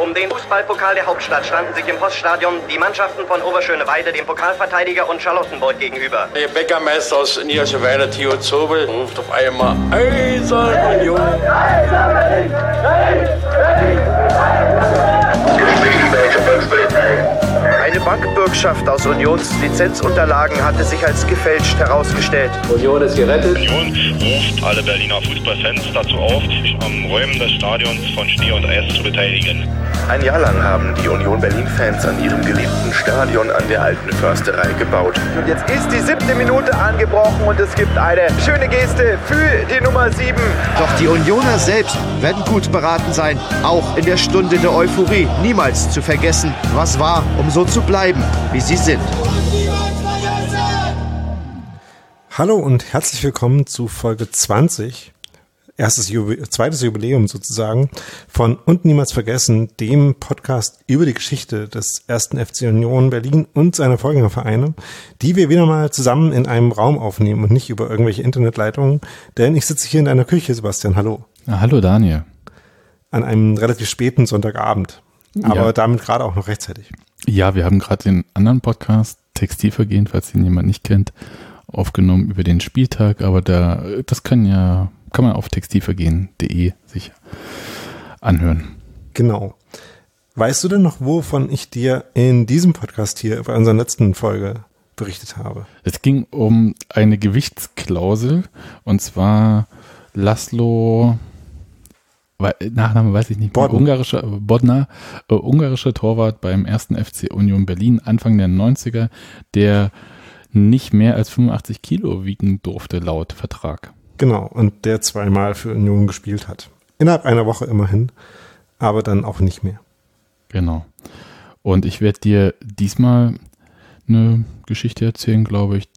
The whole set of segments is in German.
Um den Fußballpokal der Hauptstadt standen sich im Poststadion die Mannschaften von Oberschöneweide, dem Pokalverteidiger, und Charlottenburg gegenüber. Der Bäckermeister aus Niederschöneweide, Theo Zobel, ruft auf einmal Eisern Union. Eine Bankbürgschaft aus Unions Lizenzunterlagen hatte sich als gefälscht herausgestellt. Union ist gerettet. Union ruft alle Berliner Fußballfans dazu auf, sich am Räumen des Stadions von Schnee und Eis zu beteiligen. Ein Jahr lang haben die Union Berlin-Fans an ihrem geliebten Stadion an der Alten Försterei gebaut. Und jetzt ist die 7. Minute angebrochen und es gibt eine schöne Geste für die Nummer 7. Doch die Unioner selbst werden gut beraten sein, auch in der Stunde der Euphorie niemals zu vergessen, was war, um so zu bleiben, wie sie sind. Hallo und herzlich willkommen zu Folge 20. Zweites Jubiläum sozusagen von Und Niemals Vergessen, dem Podcast über die Geschichte des 1. FC Union Berlin und seiner Vorgängervereine, die wir wieder mal zusammen in einem Raum aufnehmen und nicht über irgendwelche Internetleitungen, denn ich sitze hier in deiner Küche, Sebastian, hallo. Ja, hallo Daniel. An einem relativ späten Sonntagabend, aber damit gerade auch noch rechtzeitig. Ja, wir haben gerade den anderen Podcast, Textilvergehen, falls ihn jemand nicht kennt, aufgenommen über den Spieltag, aber das kann man auf textilvergehen.de sich anhören. Genau. Weißt du denn noch, wovon ich dir in diesem Podcast hier bei unserer letzten Folge berichtet habe? Es ging um eine Gewichtsklausel, und zwar Laszlo, Nachname weiß ich nicht, Bodnar, ungarischer Torwart beim 1. FC Union Berlin Anfang der 90er, der nicht mehr als 85 Kilo wiegen durfte laut Vertrag. Genau, und der zweimal für Union gespielt hat. Innerhalb einer Woche immerhin, aber dann auch nicht mehr. Genau. Und ich werde dir diesmal eine Geschichte erzählen, glaube ich,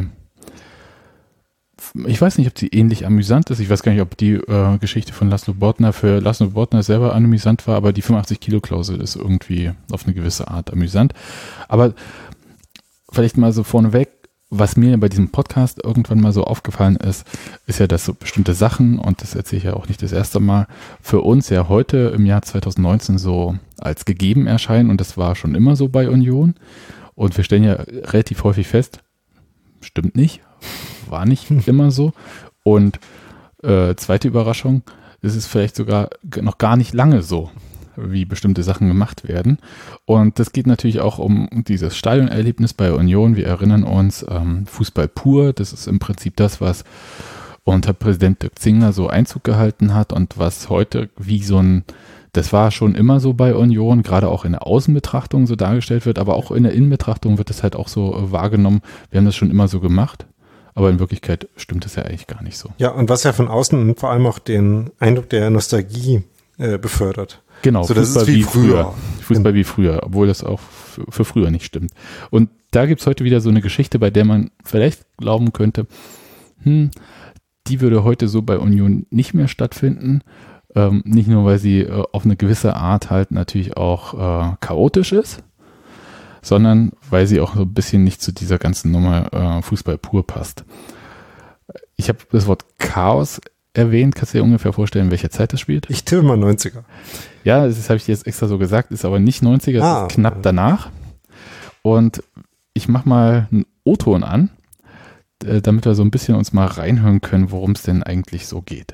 ich weiß nicht, ob sie ähnlich amüsant ist. Ich weiß gar nicht, ob die Geschichte von Laszlo Bodnar für Laszlo Bodnar selber amüsant war, aber die 85-Kilo-Klausel ist irgendwie auf eine gewisse Art amüsant. Aber vielleicht mal so vorneweg, was mir bei diesem Podcast irgendwann mal so aufgefallen ist ja, dass so bestimmte Sachen, und das erzähle ich ja auch nicht das erste Mal, für uns ja heute im Jahr 2019 so als gegeben erscheinen, und das war schon immer so bei Union. Und wir stellen ja relativ häufig fest, stimmt nicht, war nicht immer so. Und zweite Überraschung, es ist vielleicht sogar noch gar nicht lange so, wie bestimmte Sachen gemacht werden. Und das geht natürlich auch um dieses Stadionerlebnis bei Union. Wir erinnern uns, Fußball pur, das ist im Prinzip das, was unter Präsident Dirk Zingler so Einzug gehalten hat und was heute wie das war schon immer so bei Union, gerade auch in der Außenbetrachtung so dargestellt wird, aber auch in der Innenbetrachtung wird es halt auch so wahrgenommen. Wir haben das schon immer so gemacht, aber in Wirklichkeit stimmt es ja eigentlich gar nicht so. Ja, und was ja von außen vor allem auch den Eindruck der Nostalgie befördert. Genau, so, das ist wie früher. Fußball wie früher, obwohl das auch für früher nicht stimmt. Und da gibt es heute wieder so eine Geschichte, bei der man vielleicht glauben könnte, die würde heute so bei Union nicht mehr stattfinden. Nicht nur, weil sie auf eine gewisse Art halt natürlich auch chaotisch ist, sondern weil sie auch so ein bisschen nicht zu dieser ganzen Nummer Fußball pur passt. Ich habe das Wort Chaos erwähnt. Kannst du dir ungefähr vorstellen, in welcher Zeit das spielt? Ich tippe mal 90er. Ja, das habe ich dir jetzt extra so gesagt, ist aber nicht 90er, das ist knapp danach. Und ich mache mal einen O-Ton an, damit wir so ein bisschen uns mal reinhören können, worum es denn eigentlich so geht.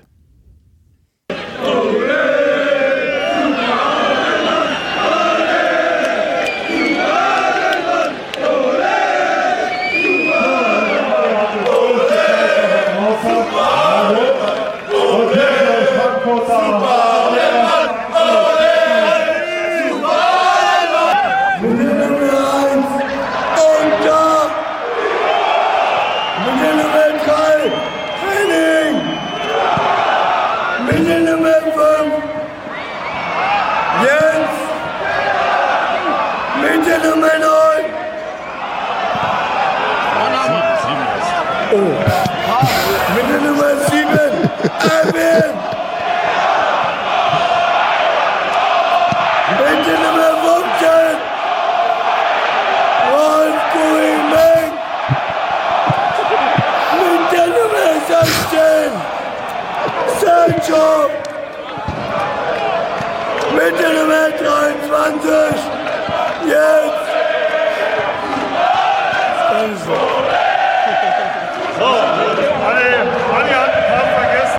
Mit der Nummer 13, Jetzt! So, alle hatten ein paar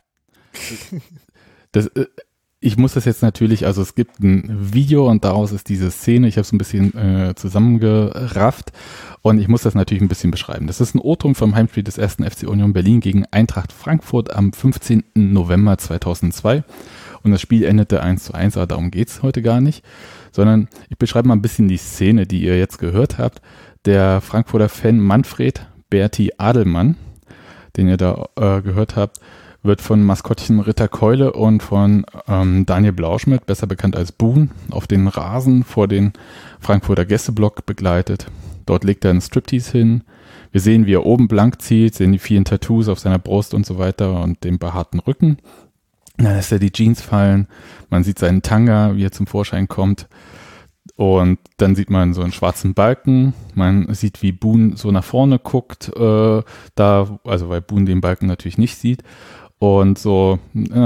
vergessen. Ich muss das jetzt natürlich, also es gibt ein Video und daraus ist diese Szene, ich habe es ein bisschen zusammengerafft und ich muss das natürlich ein bisschen beschreiben. Das ist ein O-Ton vom Heimspiel des 1. FC Union Berlin gegen Eintracht Frankfurt am 15. November 2002 und das Spiel endete 1:1, aber darum geht's heute gar nicht, sondern ich beschreibe mal ein bisschen die Szene, die ihr jetzt gehört habt. Der Frankfurter Fan Manfred Berti Adelmann, den ihr da gehört habt, wird von Maskottchen Ritter Keule und von Daniel Blauschmidt, besser bekannt als Boone, auf den Rasen vor den Frankfurter Gästeblock begleitet. Dort legt er einen Striptease hin. Wir sehen, wie er oben blank zieht, sehen die vielen Tattoos auf seiner Brust und so weiter und den behaarten Rücken. Dann lässt er die Jeans fallen. Man sieht seinen Tanga, wie er zum Vorschein kommt. Und dann sieht man so einen schwarzen Balken. Man sieht, wie Boone so nach vorne guckt, weil Boone den Balken natürlich nicht sieht. Und so,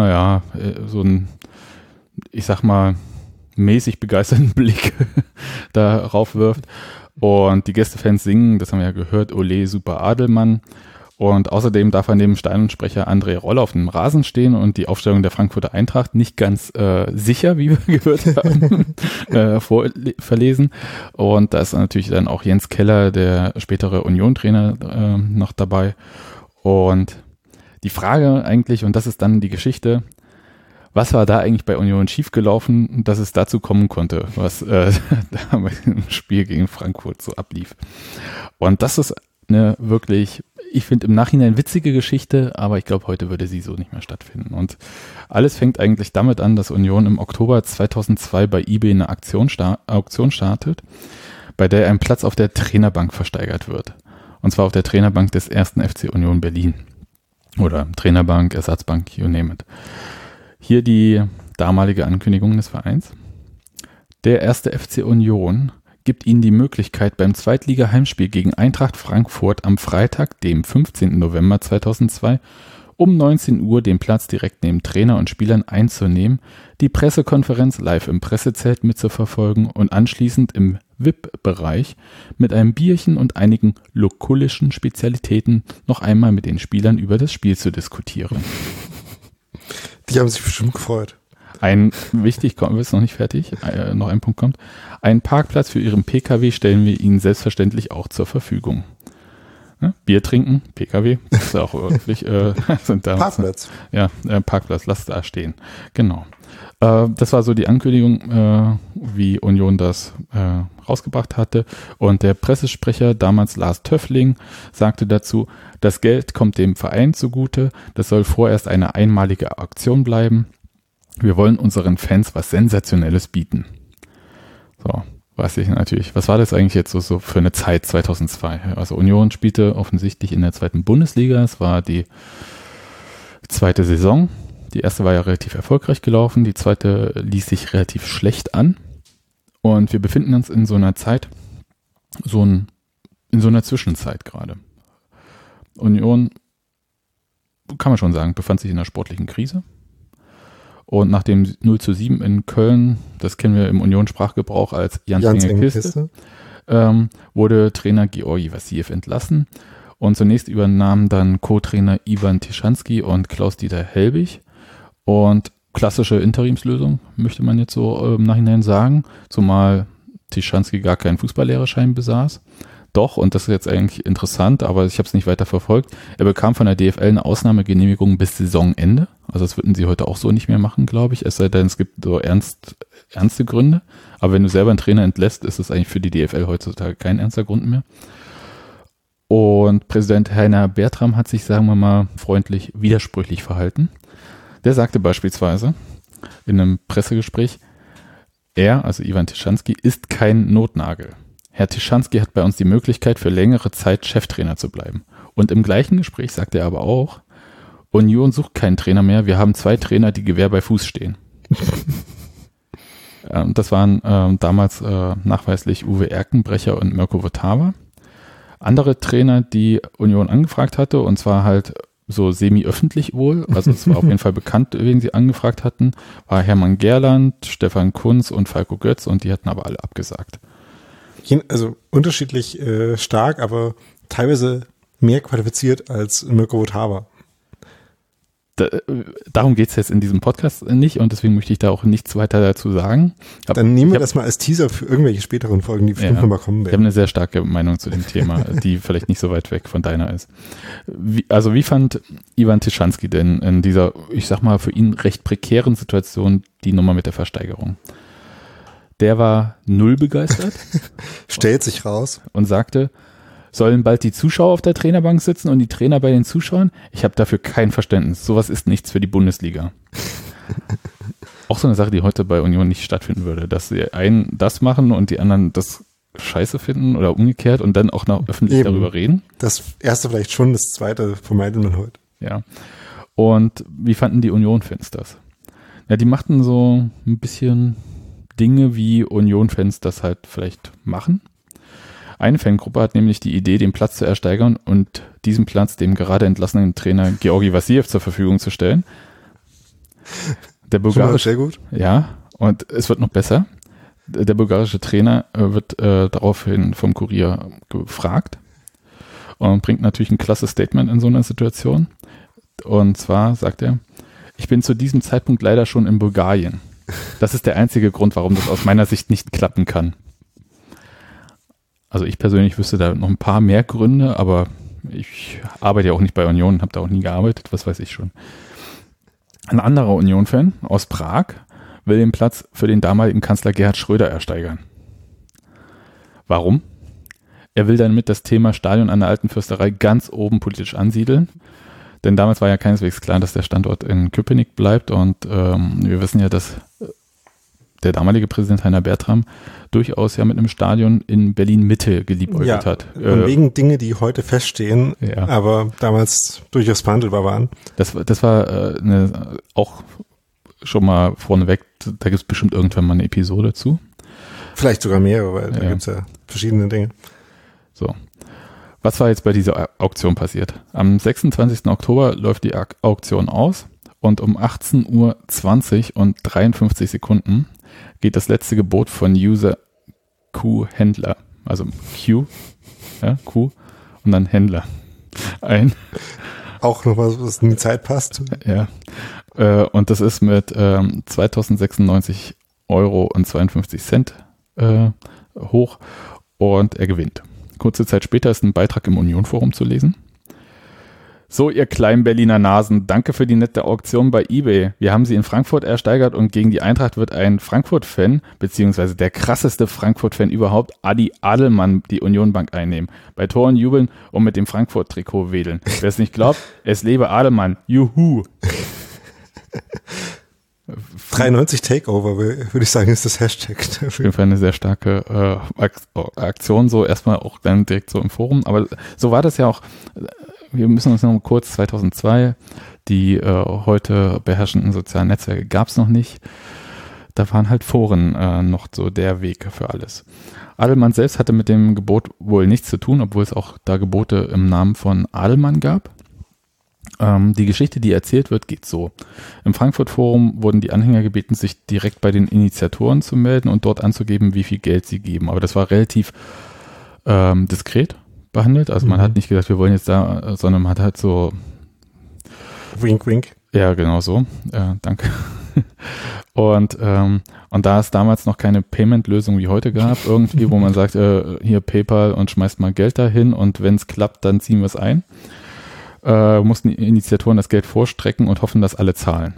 so ein, ich sag mal, mäßig begeisterten Blick darauf wirft. Und die Gästefans singen, das haben wir ja gehört, Ole Super Adelmann. Und außerdem darf er neben Stadionsprecher André Roller auf dem Rasen stehen und die Aufstellung der Frankfurter Eintracht nicht ganz sicher, wie wir gehört haben, verlesen. Und da ist natürlich dann auch Jens Keller, der spätere Union-Trainer, noch dabei. Und die Frage eigentlich, und das ist dann die Geschichte, was war da eigentlich bei Union schiefgelaufen, dass es dazu kommen konnte, was da im Spiel gegen Frankfurt so ablief. Und das ist eine wirklich, ich finde im Nachhinein witzige Geschichte, aber ich glaube, heute würde sie so nicht mehr stattfinden. Und alles fängt eigentlich damit an, dass Union im Oktober 2002 bei eBay eine Auktion startet, bei der ein Platz auf der Trainerbank versteigert wird. Und zwar auf der Trainerbank des 1. FC Union Berlin. Oder Trainerbank, Ersatzbank, you name it. Hier die damalige Ankündigung des Vereins. Der 1. FC Union gibt ihnen die Möglichkeit, beim Zweitliga-Heimspiel gegen Eintracht Frankfurt am Freitag, dem 15. November 2002, um 19 Uhr den Platz direkt neben Trainer und Spielern einzunehmen, die Pressekonferenz live im Pressezelt mitzuverfolgen und anschließend im VIP-Bereich mit einem Bierchen und einigen lokulischen Spezialitäten noch einmal mit den Spielern über das Spiel zu diskutieren. Die haben sich bestimmt gefreut. Ist noch nicht fertig, noch ein Punkt kommt. Einen Parkplatz für Ihren PKW stellen wir Ihnen selbstverständlich auch zur Verfügung. Ja, Bier trinken, PKW, ist auch wirklich, Parkplatz. Ja, Parkplatz, lass da stehen. Genau. Das war so die Ankündigung, wie Union das rausgebracht hatte. Und der Pressesprecher, damals Lars Töffling, sagte dazu, das Geld kommt dem Verein zugute, das soll vorerst eine einmalige Aktion bleiben. Wir wollen unseren Fans was Sensationelles bieten. So, weiß ich natürlich. Was war das eigentlich jetzt so für eine Zeit 2002? Also Union spielte offensichtlich in der 2. Bundesliga. Es war die 2. Saison. Die erste war ja relativ erfolgreich gelaufen. Die zweite ließ sich relativ schlecht an. Und wir befinden uns in so einer Zeit, in so einer Zwischenzeit gerade. Union, kann man schon sagen, befand sich in einer sportlichen Krise. Und nach dem 0:7 in Köln, das kennen wir im Union-Sprachgebrauch als Jans enge Kiste, wurde Trainer Georgi Wassiew entlassen. Und zunächst übernahmen dann Co-Trainer Ivan Tischanski und Klaus-Dieter Helbig. Und klassische Interimslösung, möchte man jetzt so im Nachhinein sagen, zumal Tischanski gar keinen Fußballlehrerschein besaß. Doch, und das ist jetzt eigentlich interessant, aber ich habe es nicht weiter verfolgt, er bekam von der DFL eine Ausnahmegenehmigung bis Saisonende. Also das würden sie heute auch so nicht mehr machen, glaube ich, es sei denn, es gibt so ernste Gründe. Aber wenn du selber einen Trainer entlässt, ist es eigentlich für die DFL heutzutage kein ernster Grund mehr. Und Präsident Heiner Bertram hat sich, sagen wir mal, freundlich widersprüchlich verhalten. Der sagte beispielsweise in einem Pressegespräch, er, also Ivan Tischanski, ist kein Notnagel. Herr Tischanski hat bei uns die Möglichkeit, für längere Zeit Cheftrainer zu bleiben. Und im gleichen Gespräch sagt er aber auch, Union sucht keinen Trainer mehr, wir haben 2 Trainer, die Gewehr bei Fuß stehen. Das waren damals nachweislich Uwe Erkenbrecher und Mirko Votava. Andere Trainer, die Union angefragt hatte, und zwar halt so semi-öffentlich wohl, also es war auf jeden Fall bekannt, wen sie angefragt hatten, war Hermann Gerland, Stefan Kunz und Falco Götz und die hatten aber alle abgesagt. Also unterschiedlich stark, aber teilweise mehr qualifiziert als Mirko Votava. Darum geht es jetzt in diesem Podcast nicht und deswegen möchte ich da auch nichts weiter dazu sagen. Dann nehmen wir das mal als Teaser für irgendwelche späteren Folgen, die bestimmt nochmal kommen werden. Ich habe eine sehr starke Meinung zu dem Thema, die vielleicht nicht so weit weg von deiner ist. Wie fand Iwan Tyszanski denn in dieser, ich sag mal, für ihn recht prekären Situation die Nummer mit der Versteigerung? Der war null begeistert. Stellt sich raus. Und sagte, sollen bald die Zuschauer auf der Trainerbank sitzen und die Trainer bei den Zuschauern? Ich habe dafür kein Verständnis. Sowas ist nichts für die Bundesliga. Auch so eine Sache, die heute bei Union nicht stattfinden würde, dass die einen das machen und die anderen das scheiße finden oder umgekehrt und dann auch noch öffentlich darüber reden. Das erste vielleicht schon, das zweite vermeidet man heute. Ja. Und wie fanden die Union-Fans das? Ja, die machten so ein bisschen Dinge, wie Union-Fans das halt vielleicht machen. Eine Fangruppe hat nämlich die Idee, den Platz zu ersteigern und diesen Platz dem gerade entlassenen Trainer Georgi Vassiev zur Verfügung zu stellen. Der bulgarische, sehr gut. Ja, und es wird noch besser. Der bulgarische Trainer wird daraufhin vom Kurier gefragt und bringt natürlich ein klasse Statement in so einer Situation. Und zwar sagt er, ich bin zu diesem Zeitpunkt leider schon in Bulgarien. Das ist der einzige Grund, warum das aus meiner Sicht nicht klappen kann. Also ich persönlich wüsste da noch ein paar mehr Gründe, aber ich arbeite ja auch nicht bei Union und habe da auch nie gearbeitet, was weiß ich schon. Ein anderer Union-Fan aus Prag will den Platz für den damaligen Kanzler Gerhard Schröder ersteigern. Warum? Er will damit das Thema Stadion an der Alten Fürsterei ganz oben politisch ansiedeln, denn damals war ja keineswegs klar, dass der Standort in Köpenick bleibt und wir wissen ja, dass der damalige Präsident Heiner Bertram durchaus ja mit einem Stadion in Berlin-Mitte geliebäugelt hat. Von wegen Dinge, die heute feststehen, aber damals durchaus verhandelbar waren. Das war auch schon mal vorneweg, da gibt es bestimmt irgendwann mal eine Episode zu. Vielleicht sogar mehrere, weil da gibt es ja verschiedene Dinge. So. Was war jetzt bei dieser Auktion passiert? Am 26. Oktober läuft die Auktion aus und um 18:20 Uhr und 53 Sekunden geht das letzte Gebot von User Q Händler, also Q, ja, Q und dann Händler ein. Auch noch was in die Zeit passt. Ja, und das ist mit 2.096 Euro und 52 Cent hoch und er gewinnt. Kurze Zeit später ist ein Beitrag im Union-Forum zu lesen. So, ihr kleinen Berliner Nasen, danke für die nette Auktion bei eBay. Wir haben sie in Frankfurt ersteigert und gegen die Eintracht wird ein Frankfurt-Fan, beziehungsweise der krasseste Frankfurt-Fan überhaupt, Adi Adelmann, die Union-Bank einnehmen. Bei Toren jubeln und mit dem Frankfurt-Trikot wedeln. Wer es nicht glaubt, es lebe Adelmann. Juhu! 93 Takeover, würde ich sagen, ist das Hashtag. Auf jeden Fall eine sehr starke Aktion, so erstmal auch dann direkt so im Forum. Aber so war das ja auch. Wir müssen uns noch mal kurz, 2002, die heute beherrschenden sozialen Netzwerke gab es noch nicht. Da waren halt Foren noch so der Weg für alles. Adelmann selbst hatte mit dem Gebot wohl nichts zu tun, obwohl es auch da Gebote im Namen von Adelmann gab. Die Geschichte, die erzählt wird, geht so. Im Frankfurt-Forum wurden die Anhänger gebeten, sich direkt bei den Initiatoren zu melden und dort anzugeben, wie viel Geld sie geben. Aber das war relativ diskret behandelt. Also man hat nicht gesagt, wir wollen jetzt da, sondern man hat halt so Wink, wink. Ja, genau so. Danke. Und da es damals noch keine Payment-Lösung wie heute gab, irgendwie, wo man sagt, hier PayPal und schmeißt mal Geld dahin und wenn es klappt, dann ziehen wir es ein. Mussten die Initiatoren das Geld vorstrecken und hoffen, dass alle zahlen.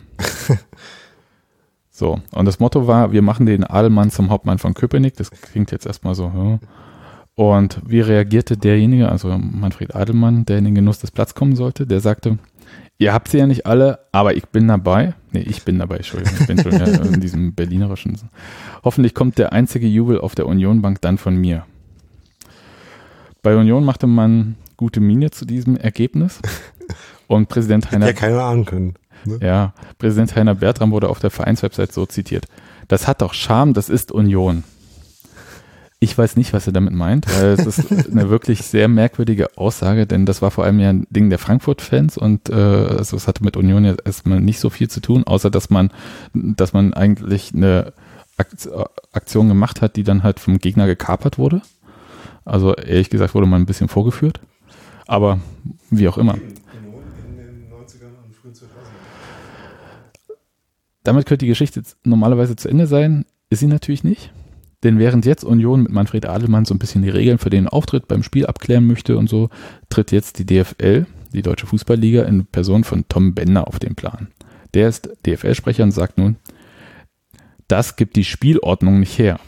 So, und das Motto war, wir machen den Adelmann zum Hauptmann von Köpenick. Das klingt jetzt erstmal so. Ja. Und wie reagierte derjenige, also Manfred Adelmann, der in den Genuss des Platzes kommen sollte? Der sagte, ihr habt sie ja nicht alle, aber ich bin dabei. Nee, ich bin dabei, Entschuldigung. Ich bin schon in diesem berlinerischen. Hoffentlich kommt der einzige Jubel auf der Union-Bank dann von mir. Bei Union machte man gute Miene zu diesem Ergebnis. Und Präsident Heiner... Ja, keiner ahnen können. Ne? Ja, Präsident Heiner Bertram wurde auf der Vereinswebsite so zitiert. Das hat doch Charme, das ist Union. Ich weiß nicht, was er damit meint, weil es ist eine wirklich sehr merkwürdige Aussage, denn das war vor allem ja ein Ding der Frankfurt-Fans und also es hatte mit Union jetzt erstmal nicht so viel zu tun, außer dass man eigentlich eine Aktion gemacht hat, die dann halt vom Gegner gekapert wurde. Also ehrlich gesagt wurde man ein bisschen vorgeführt, aber wie auch immer. Damit könnte die Geschichte normalerweise zu Ende sein, ist sie natürlich nicht. Denn während jetzt Union mit Manfred Adelmann so ein bisschen die Regeln für den Auftritt beim Spiel abklären möchte und so, tritt jetzt die DFL, die Deutsche Fußballliga, in Person von Tom Bender auf den Plan. Der ist DFL-Sprecher und sagt nun, das gibt die Spielordnung nicht her.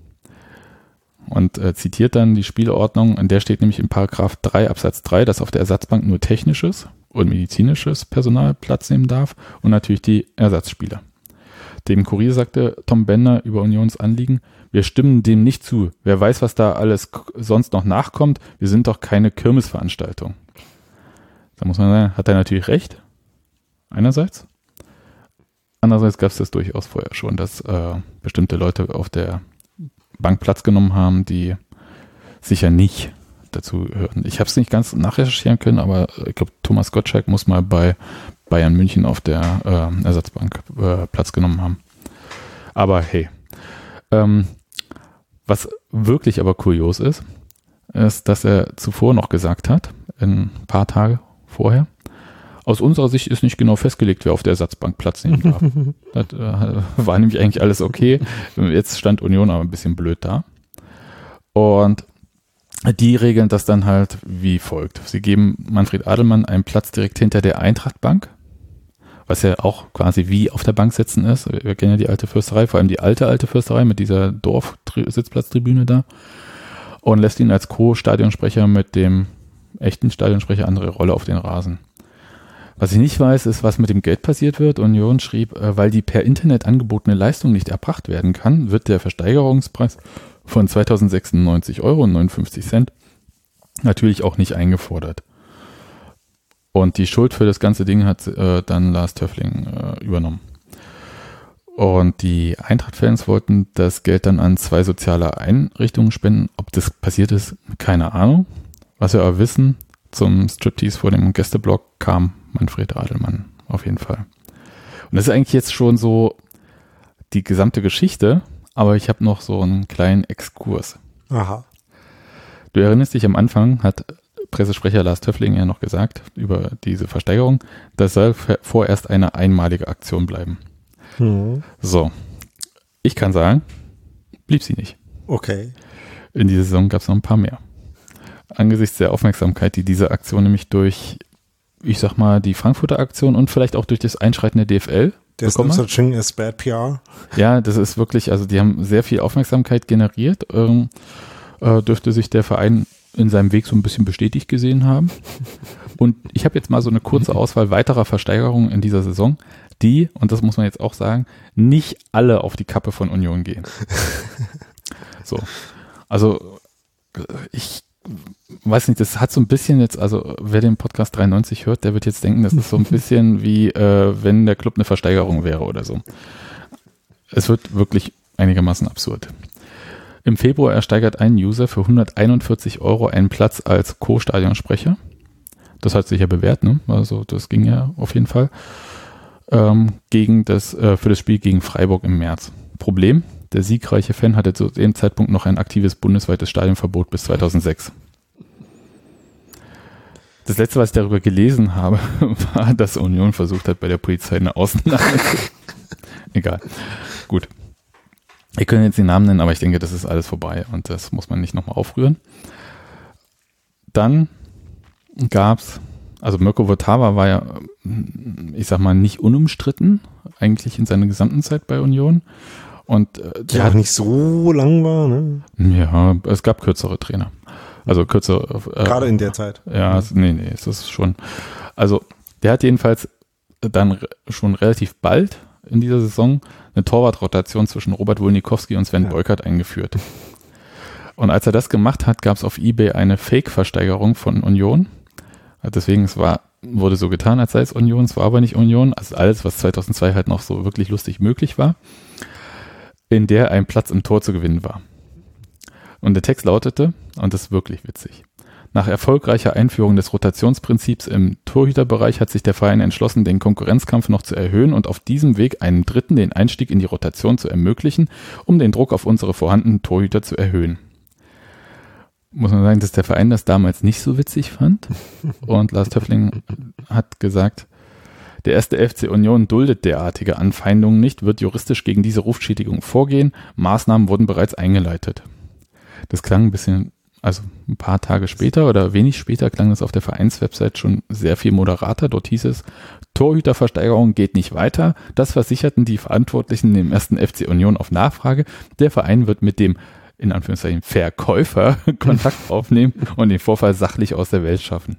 Und zitiert dann die Spielordnung, in der steht nämlich in Paragraph 3 Absatz 3, dass auf der Ersatzbank nur technisches und medizinisches Personal Platz nehmen darf und natürlich die Ersatzspieler. Dem Kurier sagte Tom Bender über Unions Anliegen, wir stimmen dem nicht zu. Wer weiß, was da alles sonst noch nachkommt. Wir sind doch keine Kirmesveranstaltung. Da muss man sagen, hat er natürlich recht. Einerseits. Andererseits gab es das durchaus vorher schon, dass bestimmte Leute auf der Bank Platz genommen haben, die sicher nicht dazu gehören. Ich habe es nicht ganz nachrecherchieren können, aber ich glaube, Thomas Gottschalk muss mal bei Bayern München auf der Ersatzbank Platz genommen haben. Aber hey, was wirklich aber kurios ist, dass er zuvor noch gesagt hat, ein paar Tage vorher, aus unserer Sicht ist nicht genau festgelegt, wer auf der Ersatzbank Platz nehmen darf. Das war nämlich eigentlich alles okay. Jetzt stand Union aber ein bisschen blöd da. Und die regeln das dann halt wie folgt. Sie geben Manfred Adelmann einen Platz direkt hinter der Eintrachtbank, was ja auch quasi wie auf der Bank sitzen ist. Wir kennen ja die alte Fürsterei, vor allem die alte Fürsterei mit dieser Dorf-Sitzplatztribüne da, und lässt ihn als Co-Stadionsprecher mit dem echten Stadionsprecher andere Rolle auf den Rasen. Was ich nicht weiß, ist, was mit dem Geld passiert wird. Union schrieb, weil die per Internet angebotene Leistung nicht erbracht werden kann, wird der Versteigerungspreis von 2.096,59 € natürlich auch nicht eingefordert. Und die Schuld für das ganze Ding hat dann Lars Töffling übernommen. Und die Eintracht-Fans wollten das Geld dann an 2 soziale Einrichtungen spenden. Ob das passiert ist, keine Ahnung. Was wir aber wissen, zum Striptease vor dem Gästeblock kam Manfred Adelmann auf jeden Fall. Und das ist eigentlich jetzt schon so die gesamte Geschichte, aber ich habe noch so einen kleinen Exkurs. Aha. Du erinnerst dich, am Anfang hat Pressesprecher Lars Töffling ja noch gesagt über diese Versteigerung, das soll vorerst eine einmalige Aktion bleiben. So, ich kann sagen, blieb sie nicht. Okay. In dieser Saison gab es noch ein paar mehr. Angesichts der Aufmerksamkeit, die diese Aktion nämlich durch, ich sag mal, die Frankfurter Aktion und vielleicht auch durch das Einschreiten der DFL There's no such thing as bad PR. Ja, das ist wirklich, also die haben sehr viel Aufmerksamkeit generiert. Dürfte sich der Verein in seinem Weg so ein bisschen bestätigt gesehen haben. Und ich habe jetzt mal so eine kurze Auswahl weiterer Versteigerungen in dieser Saison, die, und das muss man jetzt auch sagen, nicht alle auf die Kappe von Union gehen. So, also ich weiß nicht, das hat so ein bisschen jetzt, also wer den Podcast 93 hört, der wird jetzt denken, das ist so ein bisschen wie, wenn der Club eine Versteigerung wäre oder so. Es wird wirklich einigermaßen absurd. Im Februar ersteigert ein User für 141 € einen Platz als Co-Stadionsprecher. Das hat sich ja bewährt, ne? Also das ging ja auf jeden Fall. Für das Spiel gegen Freiburg im März. Problem, der siegreiche Fan hatte zu dem Zeitpunkt noch ein aktives bundesweites Stadionverbot bis 2006. Das letzte, was ich darüber gelesen habe, war, dass Union versucht hat, bei der Polizei eine Ausnahme. Egal. Gut. Wir können jetzt den Namen nennen, aber ich denke, das ist alles vorbei und das muss man nicht nochmal aufrühren. Dann gab's, also Mirko Votava war ja, ich sag mal, nicht unumstritten, eigentlich in seiner gesamten Zeit bei Union. Und der hat nicht so lang war, ne? Ja, es gab kürzere Trainer. Also kürzere. Gerade in der Zeit. Ja, nee, es ist schon. Also der hat jedenfalls dann schon relativ bald in dieser Saison eine Torwartrotation zwischen Robert Wolnikowski und Sven Beukert eingeführt. Und als er das gemacht hat, gab es auf eBay eine Fake-Versteigerung von Union. Deswegen, wurde so getan, als sei es Union, es war aber nicht Union. Also alles, was 2002 halt noch so wirklich lustig möglich war, in der ein Platz im Tor zu gewinnen war. Und der Text lautete, und das ist wirklich witzig: Nach erfolgreicher Einführung des Rotationsprinzips im Torhüterbereich hat sich der Verein entschlossen, den Konkurrenzkampf noch zu erhöhen und auf diesem Weg einem Dritten den Einstieg in die Rotation zu ermöglichen, um den Druck auf unsere vorhandenen Torhüter zu erhöhen. Muss man sagen, dass der Verein das damals nicht so witzig fand. Und Lars Töffling hat gesagt, der erste FC Union duldet derartige Anfeindungen nicht, wird juristisch gegen diese Rufschädigung vorgehen. Maßnahmen wurden bereits eingeleitet. Das klang ein bisschen, also ein paar Tage später oder wenig später klang das auf der Vereinswebsite schon sehr viel moderater. Dort hieß es, Torhüterversteigerung geht nicht weiter. Das versicherten die Verantwortlichen dem ersten FC Union auf Nachfrage. Der Verein wird mit dem, in Anführungszeichen, Verkäufer Kontakt aufnehmen und den Vorfall sachlich aus der Welt schaffen.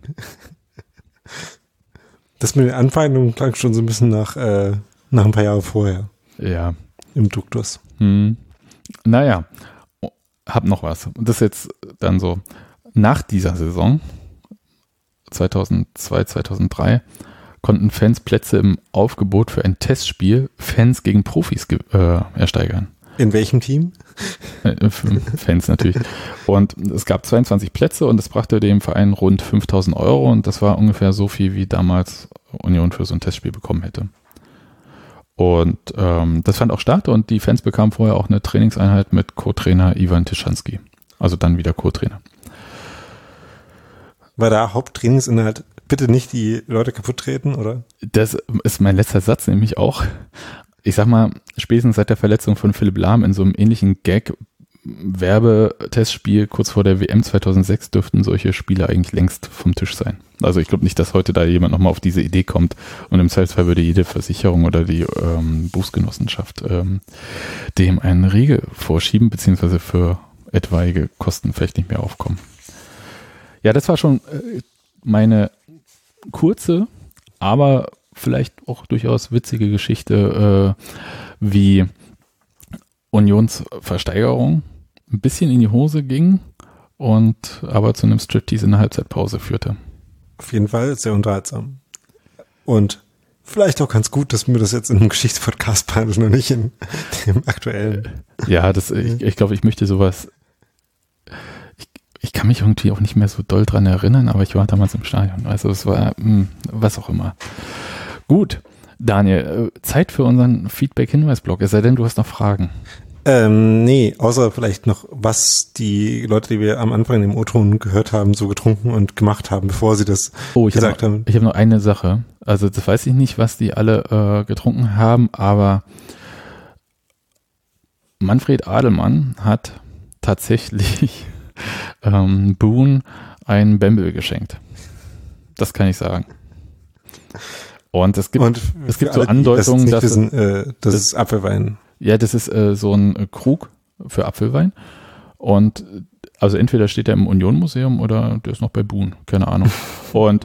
Das mit den Anfeindungen klang schon so ein bisschen nach ein paar Jahre vorher. Ja. Im Duktus. Naja, hab noch was. Und das jetzt dann so, nach dieser Saison, 2002, 2003, konnten Fans Plätze im Aufgebot für ein Testspiel Fans gegen Profis ersteigern. In welchem Team? Fans natürlich. Und es gab 22 Plätze und das brachte dem Verein rund 5.000 Euro und das war ungefähr so viel, wie damals Union für so ein Testspiel bekommen hätte. Und das fand auch statt und die Fans bekamen vorher auch eine Trainingseinheit mit Co-Trainer Ivan Tischanski. Also dann wieder Co-Trainer. War da Haupttrainingsinhalt bitte nicht die Leute kaputt treten, oder? Das ist mein letzter Satz nämlich auch. Ich sag mal, spätestens seit der Verletzung von Philipp Lahm in so einem ähnlichen Gag-Werbetestspiel kurz vor der WM 2006 dürften solche Spiele eigentlich längst vom Tisch sein. Also ich glaube nicht, dass heute da jemand nochmal auf diese Idee kommt und im Zweifelsfall würde jede Versicherung oder die Berufsgenossenschaft dem einen Riegel vorschieben, beziehungsweise für etwaige Kosten vielleicht nicht mehr aufkommen. Ja, das war schon meine kurze, aber vielleicht auch durchaus witzige Geschichte, wie Unions Versteigerung ein bisschen in die Hose ging und aber zu einem Striptease in der Halbzeitpause führte. Auf jeden Fall sehr unterhaltsam. Und vielleicht auch ganz gut, dass wir das jetzt in einem Geschichtspodcast behandeln und nicht in dem aktuellen. Ja, ich glaube, ich möchte sowas. Ich kann mich irgendwie auch nicht mehr so doll dran erinnern, aber ich war damals im Stadion. Also es war was auch immer. Gut, Daniel, Zeit für unseren Feedback-Hinweis-Blog, es sei denn, du hast noch Fragen. Nee, außer vielleicht noch, was die Leute, die wir am Anfang im O-Ton gehört haben, so getrunken und gemacht haben, bevor sie das gesagt haben. Ich habe noch eine Sache, also das weiß ich nicht, was die alle getrunken haben, aber Manfred Adelmann hat tatsächlich Boone einen Bembel geschenkt. Das kann ich sagen. Und es gibt so Andeutungen, dass das ist Apfelwein. Ja, das ist so ein Krug für Apfelwein. Und also entweder steht er im Union-Museum oder der ist noch bei Boone, keine Ahnung. Und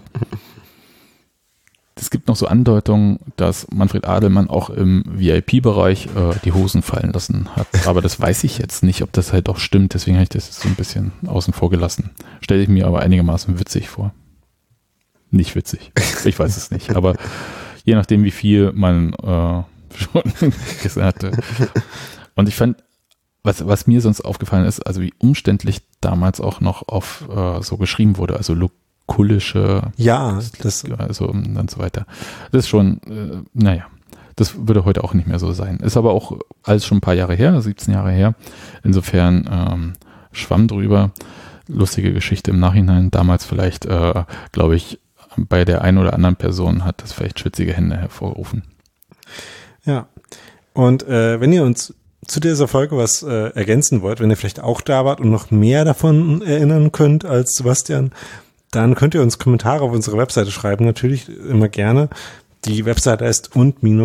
es gibt noch so Andeutungen, dass Manfred Adelmann auch im VIP-Bereich die Hosen fallen lassen hat. Aber das weiß ich jetzt nicht, ob das halt auch stimmt. Deswegen habe ich das so ein bisschen außen vor gelassen. Stelle ich mir aber einigermaßen witzig vor. Nicht witzig. Ich weiß es nicht. Aber je nachdem, wie viel man schon gegessen hatte. Und ich fand, was mir sonst aufgefallen ist, also wie umständlich damals auch noch auf so geschrieben wurde. Also lukullische. Ja, also und so weiter. Das ist schon, naja, das würde heute auch nicht mehr so sein. Ist aber auch alles schon ein paar Jahre her, 17 Jahre her. Insofern schwamm drüber. Lustige Geschichte im Nachhinein. Damals vielleicht, glaube ich, bei der einen oder anderen Person hat das vielleicht schwitzige Hände hervorgerufen. Ja, und wenn ihr uns zu dieser Folge was ergänzen wollt, wenn ihr vielleicht auch da wart und noch mehr davon erinnern könnt als Sebastian, dann könnt ihr uns Kommentare auf unsere Webseite schreiben, natürlich immer gerne. Die Webseite ist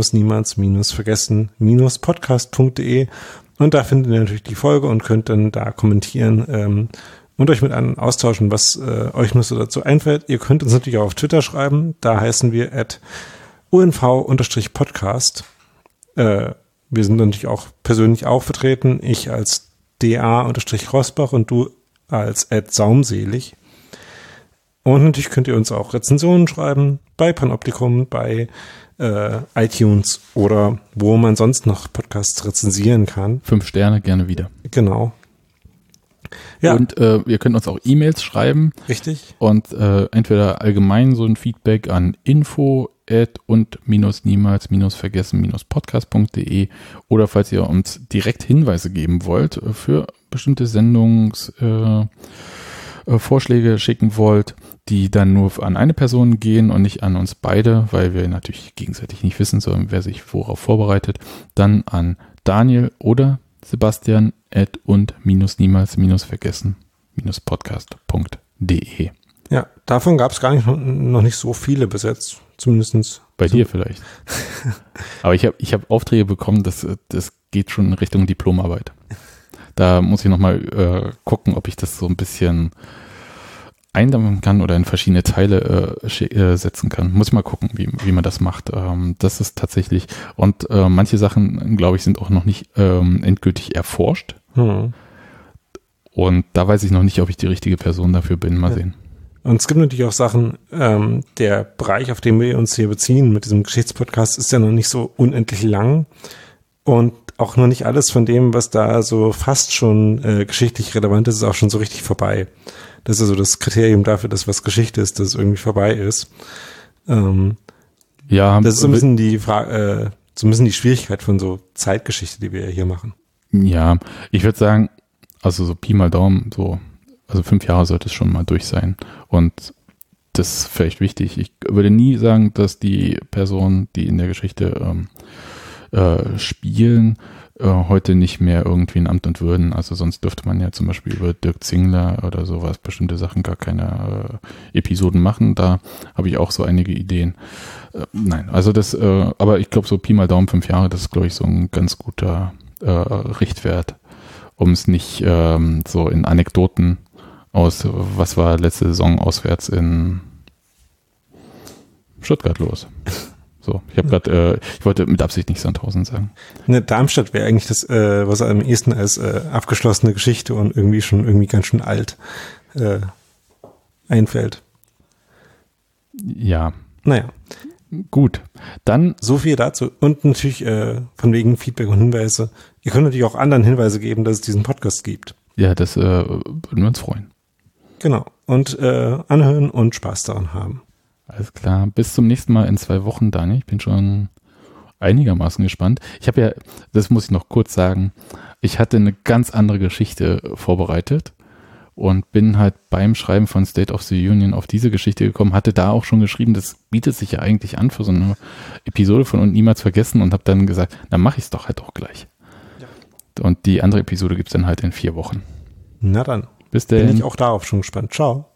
und-niemals-vergessen-podcast.de und da findet ihr natürlich die Folge und könnt dann da kommentieren und euch mit anderen austauschen, was euch noch so dazu einfällt. Ihr könnt uns natürlich auch auf Twitter schreiben, da heißen wir @unv_podcast. Wir sind natürlich auch persönlich auch vertreten, ich als DA_Rosbach und du als @saumselig. Und natürlich könnt ihr uns auch Rezensionen schreiben bei Panoptikum, bei iTunes oder wo man sonst noch Podcasts rezensieren kann. 5 Sterne gerne wieder. Genau. Ja. Und ihr könnt uns auch E-Mails schreiben. Richtig. Und entweder allgemein so ein Feedback an info@und-niemals-vergessen-podcast.de oder falls ihr uns direkt Hinweise geben wollt für bestimmte Sendungsvorschläge schicken wollt, die dann nur an eine Person gehen und nicht an uns beide, weil wir natürlich gegenseitig nicht wissen sollen, wer sich worauf vorbereitet, dann an Daniel oder Sebastian @und-niemals-vergessen-podcast.de. Ja, davon gab es gar nicht, noch nicht so viele bis jetzt, zumindest. Bei dir vielleicht. Aber ich hab Aufträge bekommen, das geht schon in Richtung Diplomarbeit. Da muss ich nochmal gucken, ob ich das so ein bisschen eindämmen kann oder in verschiedene Teile setzen kann. Muss ich mal gucken, wie man das macht. Das ist tatsächlich, und manche Sachen, glaube ich, sind auch noch nicht endgültig erforscht. Und da weiß ich noch nicht, ob ich die richtige Person dafür bin. Mal sehen. Und es gibt natürlich auch Sachen, der Bereich, auf den wir uns hier beziehen mit diesem Geschichtspodcast, ist ja noch nicht so unendlich lang. Und auch noch nicht alles von dem, was da so fast schon geschichtlich relevant ist, ist auch schon so richtig vorbei. Das ist also das Kriterium dafür, dass was Geschichte ist, dass es irgendwie vorbei ist. Ja, das ist so ein bisschen die Frage, so ein bisschen die Schwierigkeit von so Zeitgeschichte, die wir hier machen. Ja, ich würde sagen, also so Pi mal Daumen, also 5 Jahre sollte es schon mal durch sein. Und das ist vielleicht wichtig. Ich würde nie sagen, dass die Personen, die in der Geschichte spielen, heute nicht mehr irgendwie in Amt und Würden. Also sonst dürfte man ja zum Beispiel über Dirk Zingler oder sowas bestimmte Sachen gar keine Episoden machen. Da habe ich auch so einige Ideen. Nein, also das, aber ich glaube so Pi mal Daumen 5 Jahre, das ist glaube ich so ein ganz guter Richtwert, um es nicht so in Anekdoten aus, was war letzte Saison auswärts in Stuttgart los. So, ich wollte mit Absicht nicht Sandhausen sagen. Ne, Darmstadt wäre eigentlich das, was am ehesten als abgeschlossene Geschichte und irgendwie ganz schön alt einfällt. Ja. Naja. Gut, dann so viel dazu. Und natürlich von wegen Feedback und Hinweise. Ihr könnt natürlich auch anderen Hinweise geben, dass es diesen Podcast gibt. Ja, das würden wir uns freuen. Genau. Und anhören und Spaß daran haben. Alles klar. Bis zum nächsten Mal in 2 Wochen, Daniel. Ich bin schon einigermaßen gespannt. Ich habe ja, das muss ich noch kurz sagen, ich hatte eine ganz andere Geschichte vorbereitet und bin halt beim Schreiben von State of the Union auf diese Geschichte gekommen, hatte da auch schon geschrieben, das bietet sich ja eigentlich an für so eine Episode von Und niemals vergessen und habe dann gesagt, dann mache ich es doch halt auch gleich. Ja. Und die andere Episode gibt es dann halt in 4 Wochen. Na dann. Bis denn. Bin ich auch darauf schon gespannt. Ciao.